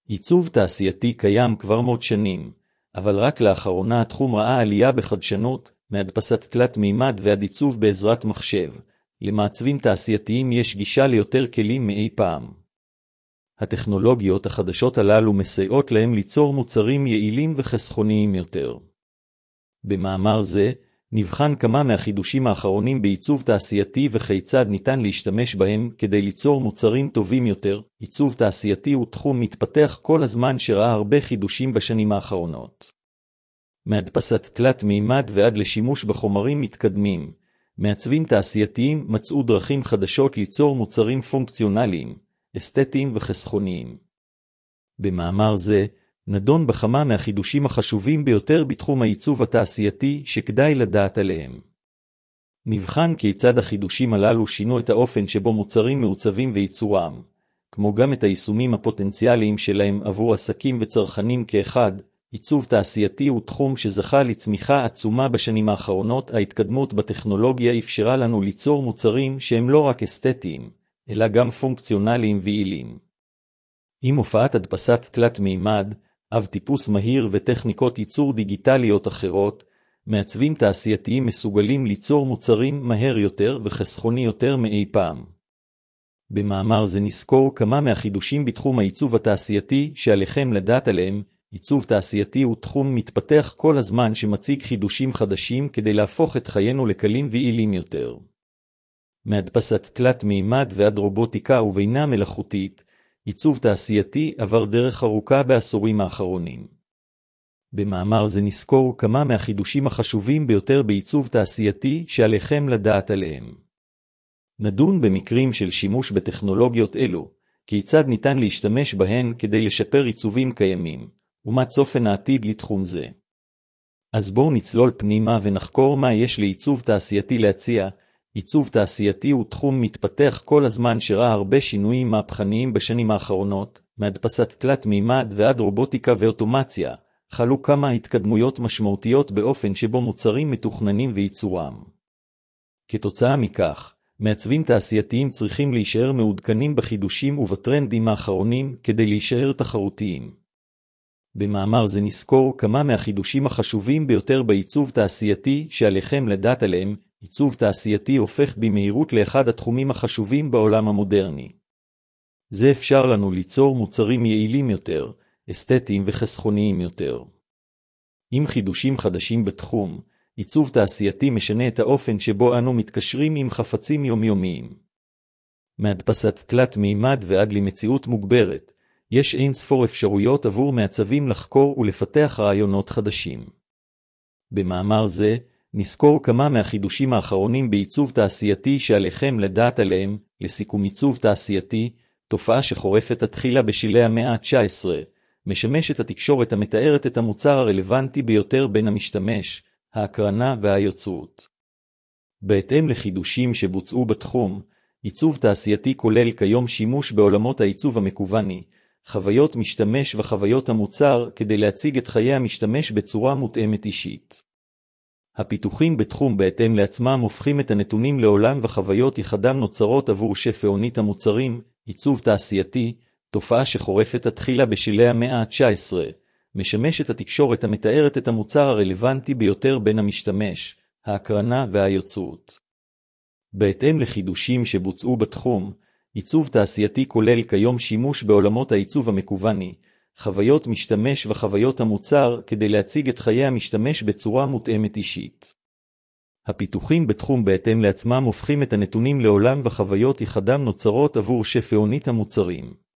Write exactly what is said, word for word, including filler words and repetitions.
עיצוב תעשייתי קיים כבר מאות שנים, אבל רק לאחרונה התחום ראה עלייה בחדשנות, מהדפסת תלת מימד ועד עיצוב בעזרת מחשב. למעצבים תעשייתיים יש גישה ליותר כלים מאי פעם. הטכנולוגיות החדשות הללו מסייעות להם ליצור מוצרים יעילים וחסכוניים יותר. במאמר זה, נבחן כמה מהחידושים האחרונים בעיצוב תעשייתי וכיצד ניתן להשתמש בהם כדי ליצור מוצרים טובים יותר. עיצוב תעשייתי הוא תחום מתפתח כל הזמן שראה הרבה חידושים בשנים האחרונות. מהדפסת תלת מימד ועד לשימוש בחומרים מתקדמים, מעצבים תעשייתיים מצאו דרכים חדשות ליצור מוצרים פונקציונליים, אסתטיים וחסכוניים. במאמר זה, נדון בכמה מהחידושים החשובים ביותר בתחום העיצוב התעשייתי שכדאי לדעת עליהם. נבחן כיצד החידושים הללו שינו את האופן שבו מוצרים מעוצבים וייצורם, כמו גם את היישומים הפוטנציאליים שלהם עבור עסקים וצרכנים כאחד. עיצוב תעשייתי הוא תחום שזכה לצמיחה עצומה בשנים האחרונות. ההתקדמות בטכנולוגיה אפשרה לנו ליצור מוצרים שהם לא רק אסתטיים, אלא גם פונקציונליים ויעילים. עם הופעת הדפסת תלת מימד, אב טיפוס מהיר וטכניקות ייצור דיגיטליות אחרות, מעצבים תעשייתיים מסוגלים ליצור מוצרים מהר יותר וחסכוני יותר מאי פעם. במאמר זה נזכור כמה מהחידושים בתחום העיצוב התעשייתי שעליכם לדעת עליהם. עיצוב תעשייתי הוא תחום מתפתח כל הזמן שמציג חידושים חדשים כדי להפוך את חיינו לקלים ויעילים יותר. מהדפסת תלת מימד ועד רובוטיקה ובינה מלאכותית, עיצוב תעשייתי עבר דרך ארוכה בעשורים האחרונים. במאמר זה נזכור כמה מהחידושים החשובים ביותר בעיצוב תעשייתי שעליכם לדעת עליהם. נדון במקרים של שימוש בטכנולוגיות אלו, כיצד ניתן להשתמש בהן כדי לשפר עיצובים קיימים, ומה צופן העתיד לתחום זה. אז בואו נצלול פנימה ונחקור מה יש לעיצוב תעשייתי להציע. עיצוב תעשייתי הוא תחום מתפתח כל הזמן שראה הרבה שינויים מהפכניים בשנים האחרונות, מהדפסת תלת מימד ועד רובוטיקה ואוטומציה, חלו כמה התקדמויות משמעותיות באופן שבו מוצרים מתוכננים וייצורם. כתוצאה מכך, מעצבים תעשייתיים צריכים להישאר מעודכנים בחידושים ובטרנדים האחרונים כדי להישאר תחרותיים. במאמר זה נזכור כמה מהחידושים החשובים ביותר בעיצוב תעשייתי שעליכם לדעת עליהם. עיצוב תעשייתי הופך במהירות לאחד התחומים החשובים בעולם המודרני. זה אפשר לנו ליצור מוצרים יעילים יותר, אסתטיים וחסכוניים יותר. עם חידושים חדשים בתחום, עיצוב תעשייתי משנה את האופן שבו אנו מתקשרים עם חפצים יומיומיים. מהדפסת תלת מימד ועד למציאות מוגברת, יש אין ספור אפשרויות עבור מעצבים לחקור ולפתח רעיונות חדשים. במאמר זה, נזכור כמה מהחידושים האחרונים בעיצוב תעשייתי שעליכם לדעת עליהם. לסיכום, עיצוב תעשייתי, תופעה שחורפת התחילה בשלהי המאה ה-תשע עשרה, משמשת התקשורת המתארת את המוצר הרלוונטי ביותר בין המשתמש, ההקרנה והיוצרות. בהתאם לחידושים שבוצעו בתחום, עיצוב תעשייתי כולל כיום שימוש בעולמות העיצוב המקווני, חוויות משתמש וחוויות המוצר כדי להציג את חיי המשתמש בצורה מותאמת אישית. הפיתוחים בתחום בהתאם לעצמם הופכים את הנתונים לעולם וחוויות יחדם נוצרות עבור שפעונית המוצרים. עיצוב תעשייתי, תופעה שחורפת התחילה בשלהי המאה ה-תשע עשרה, משמשת התקשורת המתארת את המוצר הרלוונטי ביותר בין המשתמש, ההקרנה והיוצרות. בהתאם לחידושים שבוצעו בתחום, עיצוב תעשייתי כולל כיום שימוש בעולמות העיצוב המקווני, חוויות משתמש וחוויות המוצר כדי להציג את חיי המשתמש בצורה מותאמת אישית. הפיתוחים בתחום בהתאם לעצמם הופכים את הנתונים לעולם וחוויות יחדם נוצרות עבור שפעונית המוצרים.